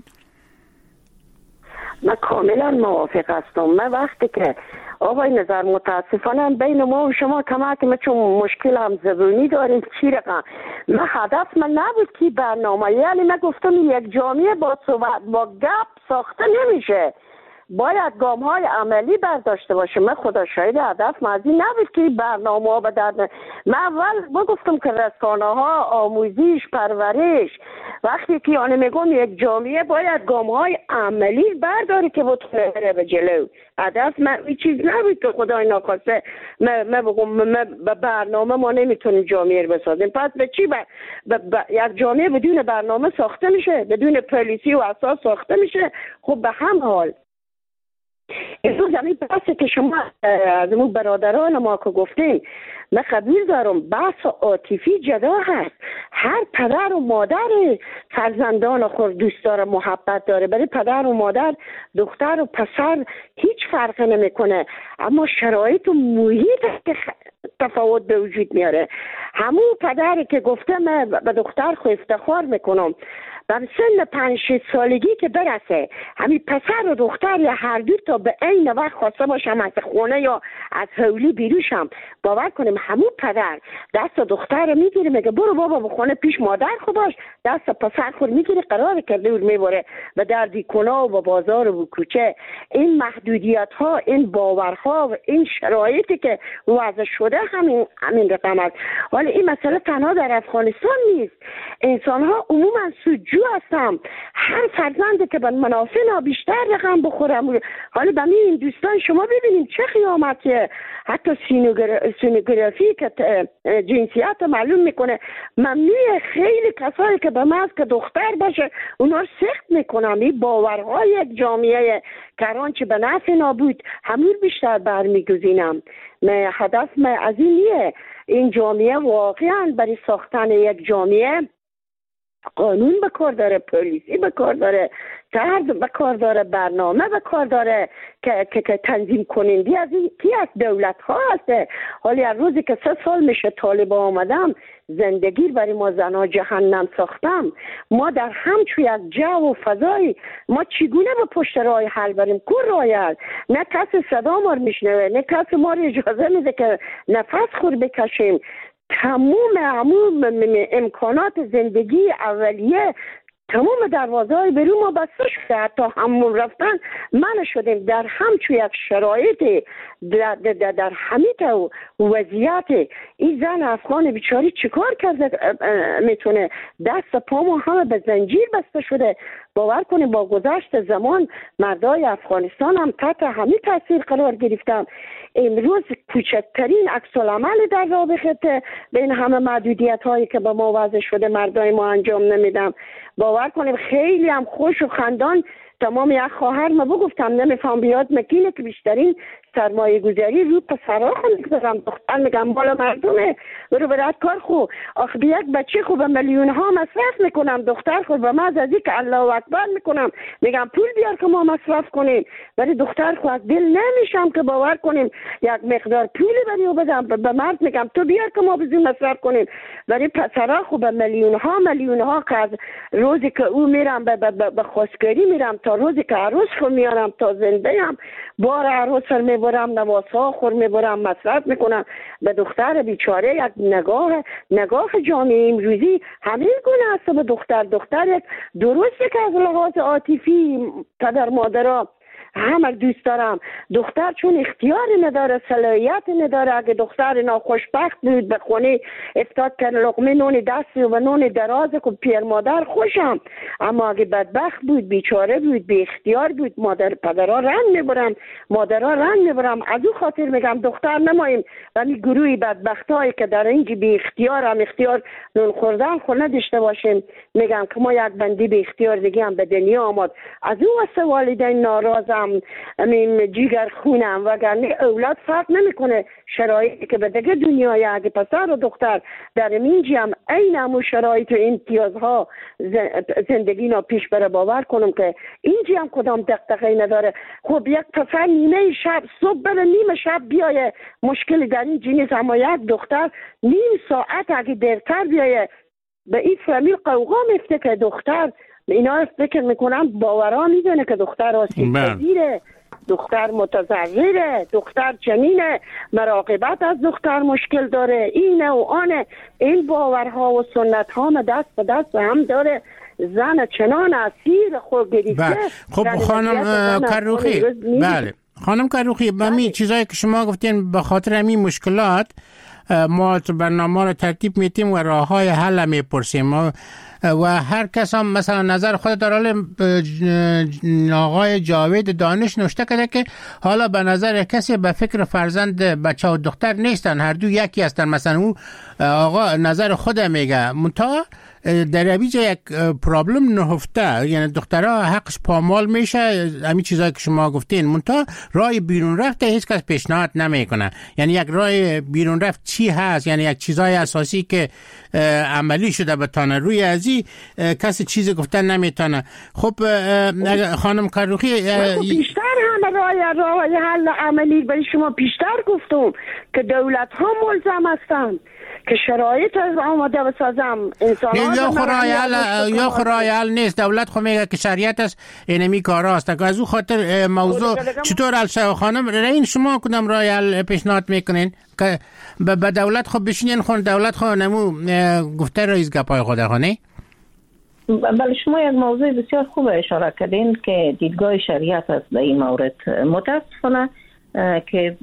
من کاملا موافق هستم. من وقتی که آقای نظر متاسفانه بین ما و شما کمک ما چون مشکل هم زبونی داریم چی رقم من هدف من نبود که برنامه، یعنی من گفتم یک جامعه با صحبت با گپ ساخته نمیشه. باید گام های عملی برداشته باشه. من خدا شاید هدف مازی نبود که برنامه ها به درد. من اول بگفتم که رسانه ها، آموزش، پرورش، وقتی که آنه میگم یک جامعه باید گام های عملی برداره که بتونه بره به جلو. هدف من این چیز نبود که خدای ناخواسته من بگم به برنامه ما نمیتونیم جامعه رو بسازیم. پس به چی یک جامعه بدون برنامه ساخته میشه، بدون پالیسی و اساس ساخته میشه. خب به هم حال امروز همین بحثی که شما از اون برادران ما که گفتین، من قبول دارم بحث عاطفی جدا هست. هر پدر و مادر فرزندان خود دوست داره، محبت داره. برای پدر و مادر دختر و پسر هیچ فرق نمیکنه، اما شرایط و محیط که تفاوت به وجود میاره. همون پدری که گفته من به دختر خود افتخار میکنم در سن 5-6 سالگی که برسه همین پسر و دختر یا هر دو تا به عین وقت خواسته باشم از خونه یا از حولی بیروشم، باور کنیم همون پدر دست دختر میگیره میگه برو بابا به خونه پیش مادر خود باش، دست پسر خود میگیره قرار کرده و میبره به دردی کنا و به بازار و کوچه. این محدودیت ها، این باورها و این شرایطی که وضع شده همین رقم است. ولی این مسئله تنها در افغانستان نیست. انسان ها عموما سودجو هستم. هر فرزندی که به منافع بیشتر رقم بخورم. حالا به این دوستان شما ببینید چه خیامتیه. حتی سینوگرافی که جنسیت معلوم میکنه. ممنوع خیلی کسایی که به محض که دختر باشه اونا رو سخت میکنم. این باورهای یک جامعه کرانچه به نفع نابود همون بیشتر برمیگزینم. هدف من از این نیه. این جامعه واقعا برای ساختن یک جامعه قانون به کار داره، پلیسی به کار داره، فرد به کار داره، برنامه به کار داره که تنظیم کننده از این کی از دولت ها هسته. حالی از روزی که 3 سال میشه طالبان آمدم زندگی برای ما زنها جهنم ساختم. ما در همچو یک جو و فضای ما چگونه به پشت راه حل بریم؟ کور راه نه کسی صدا ما رو میشنوه، نه کسی ما رو اجازه میده که نفس خود بکشیم. تمام امکانات زندگی اولیه تمام دروازه های برون ما بسته شده. حتی همون رفتن من شدیم در همچو یک شرایط در همیت وضعیت. این زن افغان بیچاری چیکار کرده میتونه؟ دست پا ما همه به زنجیر بسته شده. باور کنید با گذشت زمان مردای افغانستان هم تحت همین تاثیر قرار گرفتن. امروز کوچکترین عکس العمل در رابطه بین همه محدودیت هایی که به ما وضع شده مردای ما انجام نمیدم. باور کنیم خیلی هم خوش و خندان تمام یک خواهر ما بگفتم نمیفهم بیاد مکینه که بیشترین سرمایه گذاری رو پسرها میگذارم. دختر میگم بالا مردمه برو برات کار خو. آخه به یک بچه خو به میلیون ها مصرف میکنم. دختر خو به من از که الله اکبر میکنم میگم پول بیار که ما مصرف کنیم. ولی دختر خو از دل نمیشم که باور کنیم یک مقدار پولی بریو بدم. به مرد میگم تو بیار که ما بزن مصرف کنیم. ولی پسرها خو به میلیون ها که از روزی که او میرم به خواستگاری میرم تا روزی که عروس خو میارم تا زنده ام بار عروس میبرم نواسا خور میبرم مصرف میکنم. به دختر بیچاره یک نگاه جامعه امروزی همین گونه است به دختر یک درسته که از لحاظ عاطفی پدر مادرها همه دوست دارم. دختر چون اختیاری نداره، صلاحیت نداره. اگه دختر ناخوشبخت بود به خونه افتاد که لقمه نون دستی و نون دراز که پیر مادر خوشم. اما اگه بدبخت بود، بیچاره بود، بی اختیار بود، پدرها رنگ میبرم، مادرها رنگ میبرم. از او خاطر میگم دختر نماییم. ولی گروهی بدبخت هایی که در اینجا بی اختیار هم اختیار نون خوردن خود نداشته باشیم. میگم که ما یک بندی بی اختیار دیگه هم به دنیا آمد. از او واسه والدین ناراضم، جیگر خونم. وگرنه اولاد فرق نمیکنه شرایطی که به دیگه دنیای اگه پسر و دختر در اینجا هم این همون شرایط و امتیازها زندگی نا پیش بره. باور کنم که اینجا هم کدام دقدقه نداره. خب یک پسر نیمه شب صبح بره نیمه شب بیایه مشکلی در این جنیز. اما یک دختر نیم ساعت اگه دیرتر بیایه به این فامیل قوقا میفته که دختر اینا فکر میکنم باورا میدونه که دختر آسیب پذیره، دختر متضرره، دختر چنینه، مراقبت از دختر مشکل داره، اینه و آنه. این باورها و سنت ها دست به دست هم داره زن چنان اسیر خود گرفته. خب خانم کروخی، بله خانم کروخی، همین چیزایی که شما گفتین به خاطر همین مشکلات ما برنامه رو ترتیب میتیم و راه های حل میپرسیم و هر کس هم مثلا نظر خود داره. آقای جاوید دانش نوشته کرده که حالا به نظر کسی به فکر فرزند بچه و دختر نیستن، هر دو یکی هستن. مثلا او آقا نظر خود میگه منتها در اینجا یک پرابلم نهفته، یعنی دخترها حقش پامال میشه، همین چیزایی که شما گفتین. منتها راه بیرون رفته هیچ کس پیشنهاد نمیکنه. یعنی یک راه بیرون رفت چی هست؟ یعنی یک چیزای اساسی که عملی شده بتانه روی ازی کسی چیزی گفتن نمیتونه. خب خانم کروخی بیشتر همه راه حل عملی برای شما بیشتر گفتم که دولت ها ملزم هستند که شرایط آماده بسازم. یا خرایل نیست. دولت خو میگه که شریعت است، اینمی کارا است. از او خاطر موضوع چطور حل شود؟ خانم این شما کدام رایل پیشنهاد میکنین که به دولت خو بشینین خون دولت خو نمو گفته رئیس گپای خود خونه؟ بله شما یک موضوع بسیار خوب اشاره کردین که دیدگاه شریعت است در این مورد. متاسفانه که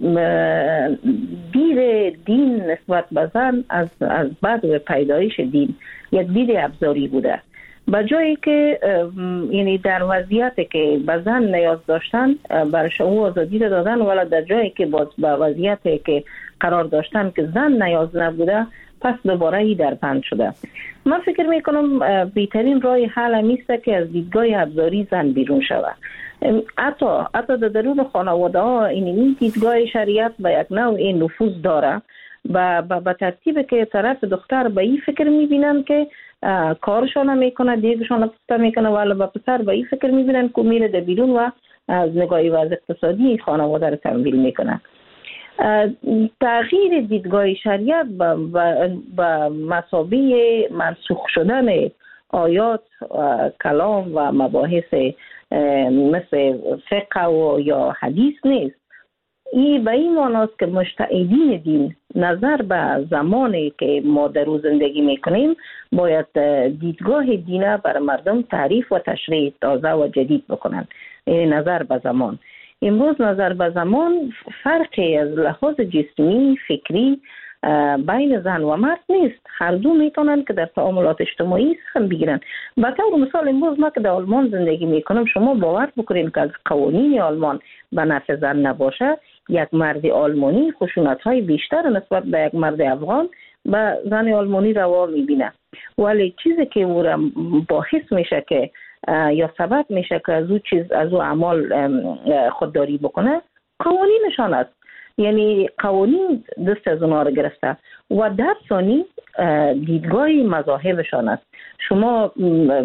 دید دین نسبت به زن از بعد پیدایش دین یک دید ابزاری بوده، به جایی که یعنی در وضعیتی که به زن نیاز داشتن برش او آزادی دادن، ولی در جایی که باز به وضعیتی که قرار داشتن که زن نیاز نبوده پس دوباره ای در بند شده. من فکر میکنم بهترین راه حل میست که از دیدگاه ابزاری زن بیرون شود. حتی در درون خانواده ها این دیدگاه شریعت به یک نوع این نفوذ داره به ترتیب که طرف دختر به این فکر میبینن که کارشان میکنه، دیگشان پسته میکنه، ولی به پسر به این فکر میبینن که میره در بیرون و از نگاهی وضع اقتصادی خانواده رو تمویل میکنه. تغییر دیدگاه شریعت به مثابه منسوخ شدن آیات کلام و مباحث مثل فقه و یا حدیث نیست. این به این معناست که مجتهدین دین نظر به زمانی که ما در روز زندگی میکنیم باید دیدگاه دینه بر مردم تعریف و تشریح تازه و جدید بکنن. این نظر به زمان. امروز نظر به زمان فرقی از لحاظ جسمی فکری بین زن و مرد نیست. هر دو میتونن که در تعاملات اجتماعی سهم بگیرن. به طور مثال امروز ما که در آلمان زندگی میکنم، شما باور بکنین که قوانین آلمان به نفع زن نباشه، یک مرد آلمانی خشونت های بیشتر نسبت به یک مرد افغان به زن آلمانی روا میبینه. ولی چیزی که او را باعث میشه که یا سبب میشه که از او اعمال خودداری بکنه قوانینشان است. یعنی قوانین دست از اونها رو گرفته و در ثانی دیدگاه مذاهبشان است. شما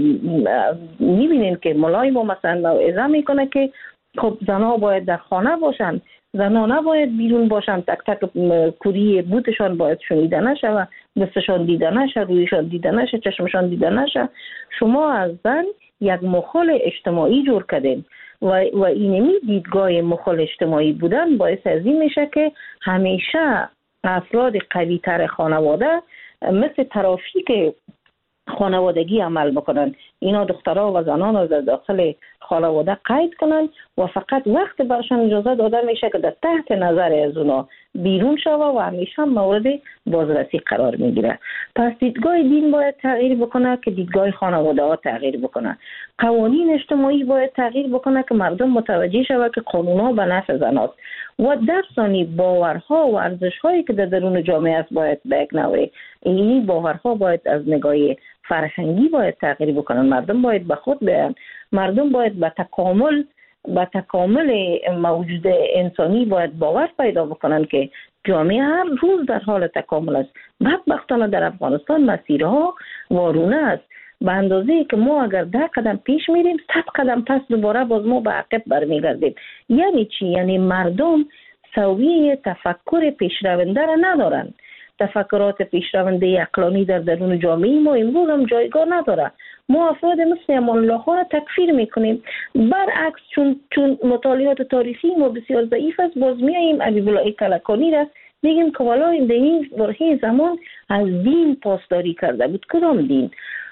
میبینین که ملای ما مثلا موعظه میکنه که خب زنها باید در خانه باشن، زنها نباید بیرون باشن، تک تک کوری بوتشان باید شنیده نشه و دستشان دیده نشه، رویشان دیده نشه، چشمشان دیده نشه. شما از زن یک مخال اجتماعی جور کردین و اینمی دیدگاه مخال اجتماعی بودن باعث از این میشه که همیشه افراد قوی تر خانواده مثل ترافیک خانوادگی عمل بکنن. اینا دخترها و زنان رو در داخل خانواده قید کنن و فقط وقت برشان اجازه داده میشه که در تحت نظر از اونا بیرون شوه و همیشه مورد بازرسی قرار میگیره. پس دیدگاه دین باید تغییر بکنه که دیدگاه خانواده ها تغییر بکنه. قوانین اجتماعی باید تغییر بکنه که مردم متوجه شوه که قانونها به نفع زناست و در ثانی باورها و ارزش‌هایی که در درون جامعه است باید به یک نوع این باورها باید از نگاه فرهنگی باید تغییر بکنن. مردم باید به خود بیان، مردم باید به تکامل موجود انسانی باید باور پیدا بکنن که جامعه هر روز در حال تکامل است. بدبختانه در افغانستان مسیرها وارونه است به اندازه که ما اگر 10 قدم پیش میریم 100 قدم پس دوباره باز ما به عقب برمیگردیم. یعنی چی؟ یعنی مردم سویه تفکر پیشرونده را ندارن. تفکرات پیشرونده عقلانی در درون جامعه ما امروز هم جایگاه نداره. ما افراد مثل امان الله خان را تکفیر میکنیم. برعکس چون مطالعات تاریخی ما بسیار ضعیف است، باز میاییم حبیب الله کلکانی را میگیم که والا این در این برهه زمان از دین پاسداری کرده بود. کدام دین؟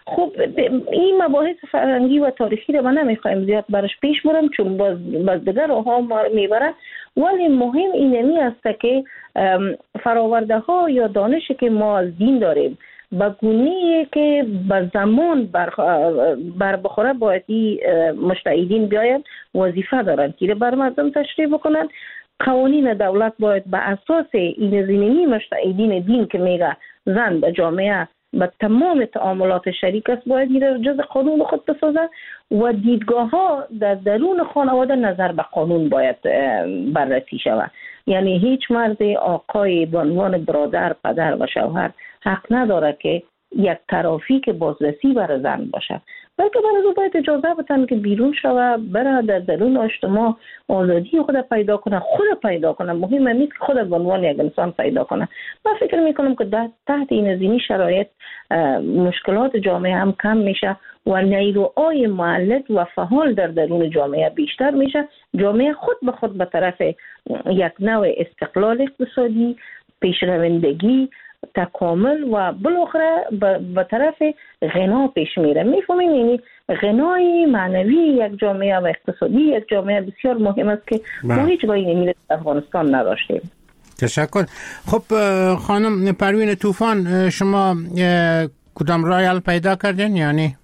خب این مباحث فرهنگی و تاریخی رو ما نمیخوایم زیاد برش پیش برم، چون باز دیگر ها ما رو میبره. ولی مهم اینمی است که فراورده ها یا دانشی که ما از دین داریم به گونه‌ای که به زمان بر بخوره باید مجتهدین بیاید وظیفه دارن که بر مردم تشریح بکنن. قوانین دولت باید به اساس این زمینی مجتهدین دین که میگه زن به جامعه به تمام تعاملات شریک است باید میره جز قانون خود بسازه و دیدگاه ها در درون خانواده نظر به قانون باید بررسی شود. یعنی هیچ مرد آقای به عنوان برادر، پدر و شوهر حق نداره که یک طرفی که بازرسی بر زن باشه، بلکه برای باید اجازه بدن که بیرون شوه، بره در درون اجتماع آزادی خود پیدا کنه. مهم نیست که خود به عنوان یک انسان پیدا کنه. من فکر میکنم که تحت این زمینی شرایط مشکلات جامعه هم کم میشه و نیروهای مولد و فعال در درون جامعه بیشتر میشه. جامعه خود به خود به طرف یک نوع استقلال اقتصادی، پیشروندگی، تکامل و بالاخره به طرف غنا پیش میره. میفهمین یعنی غنای معنوی یک جامعه و اقتصادی یک جامعه بسیار مهم است که ما هیچ گاهی نمیره در افغانستان نداشتیم. تشکر. خب خانم پروین طوفان، شما کدام راه حل پیدا کردین یعنی؟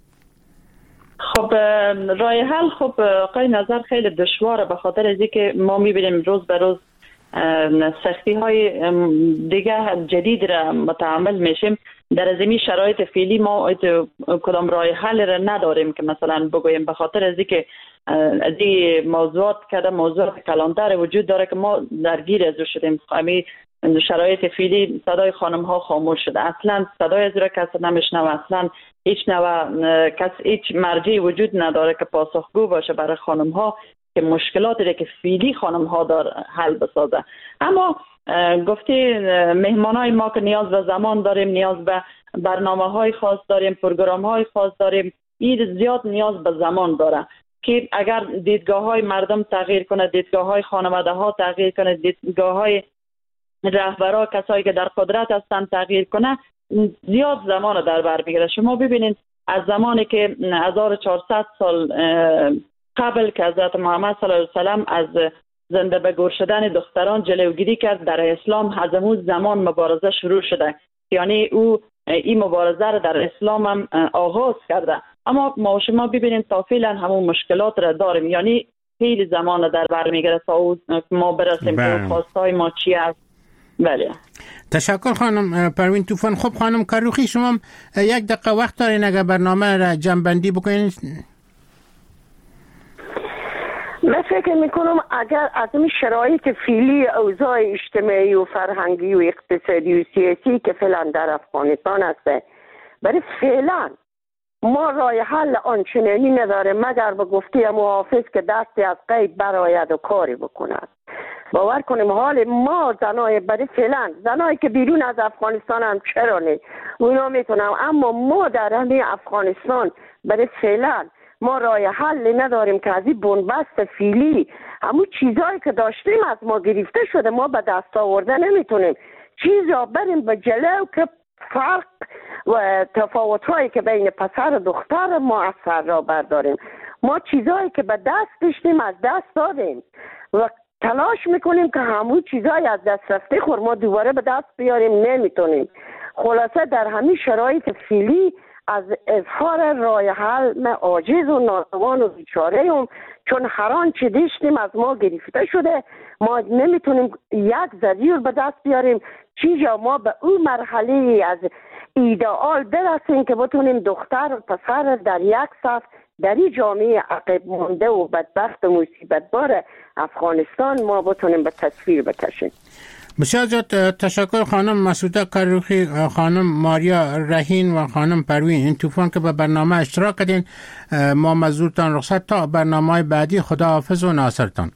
خب راه حل خب آقای نظر خیلی دشواره، به خاطر از اینکه ما میبینیم روز به روز سختی های دیگه جدید را متحمل میشیم. در زمین شرایط فعلی ما کدام راه حل را نداریم که مثلا بگوییم، به خاطر از اینکه از این موضوعات کلانتر وجود داره که ما درگیر از شدیم. همین شرایط فعلی صدای خانم ها خاموش شده، اصلا صدای از را کسی نمیشنوه، اصلا هیچ مرجعی وجود نداره که پاسخگو باشه برای خانم ها که مشکلاتی که فعلی خانم ها داره حل بسازه. اما گفتی مهمانای ما که نیاز به زمان داریم، نیاز به برنامه های خاص داریم، پروگرام های خاص داریم، این زیاد نیاز به زمان داره که اگر دیدگاه های مردم تغییر کنه، دیدگاه های خانواده ها تغییر کنه، دیدگاه های رهبرا کسایی که در قدرت هستن تغییر کنه، زیاد زمان در بر میگیره. شما ببینید از زمانی که 1400 سال قبل که حضرت محمد صلی الله علیه و سلم از زنده به گور شدن دختران جلوگیری کرد، در اسلام از اون زمان مبارزه شروع شده، یعنی او این مبارزه را در اسلام هم آغاز کرده. اما ما شما ببینید تا فعلا همون مشکلات را داریم، یعنی خیلی زمان در بر میگیره تا ما برسیم که خواستای ما چی است. بله. تشکر خانم پروین طوفان. خب خانم کروخی، شما یک دقیقه وقت دارین اگر برنامه را جمع‌بندی بکنین؟ من فکر میکنم اگر از این شرایط فعلی اوضاع اجتماعی و فرهنگی و اقتصادی و سیاسی که فعلا در افغانستان است، برای فعلا ما راه حل آنچنانی نداره مگر به گفته محافظ که دستی از غیب برآید و کاری بکند. باور کنیم حال ما زنای برای فعلا، زنایی که بیرون از افغانستان هم چرا نه اونا میتونم، اما ما در همین افغانستان برای فعلا ما راه حل نداریم که از این بنبست فعلی همون چیزایی که داشتیم از ما گرفته شده، ما به دست آورده نمیتونیم چیزا بریم به جلو که فرق و تفاوت‌هایی که بین پسر و دختر ما اثر را برداریم. ما چیزایی که به دست داشتیم از دست دادیم و تلاش میکنیم که همون چیزایی از دست رفته خور ما دوباره به دست بیاریم، نمیتونیم. خلاصه در همین شرایط فعلی از اظهار راه حل من عاجز و ناتوان و بیچاره ام، چون هر آنچه داشتیم از ما گرفته شده، ما نمیتونیم یک زدیر به دست بیاریم چیزا ما به اون مرحله از ایدئال برسیم که بتونیم دختر و پسر در یک صف در این جامعه عقب مانده و بدبخت و مصیبت بار افغانستان ما بتونیم به تصویر بکشیم. بسیار زیاد تشکر خانم مسعوده کروخی، خانم ماریا رهین و خانم پروین طوفان که به برنامه اشتراک کردین. ما مزورتان رخصت تا برنامه بعدی. خدا حافظ و ناصرتان.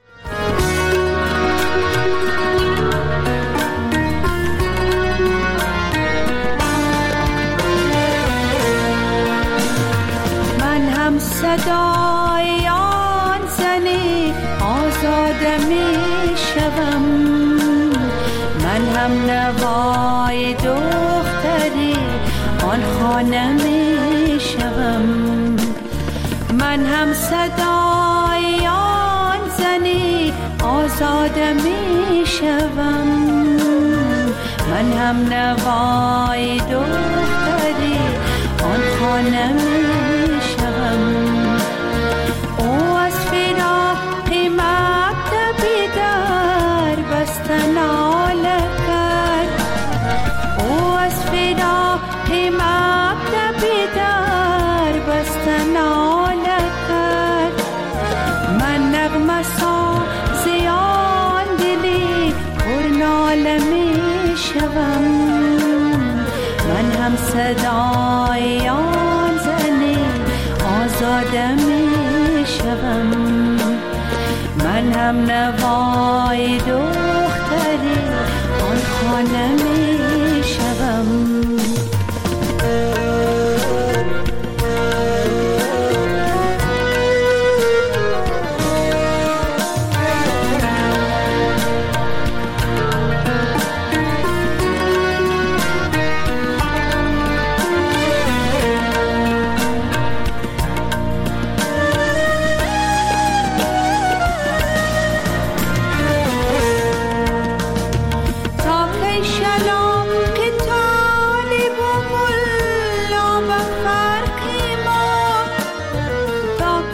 من هم صدای آن زنی آزاده می شوم، من هم نوای دختری آن خانه می شوم. من هم صدای آن زنی آزاده می شوم. من هم نوای دختری آن خانه می شوم. او از فراق مکتب در بستن ناله کرد. او از فراق مکتب در بستن ناله کرد. من نغمه سازی آن دلی پر ناله می شوم. من هم صدای آن زنی آزاده می شوم. من هم نوای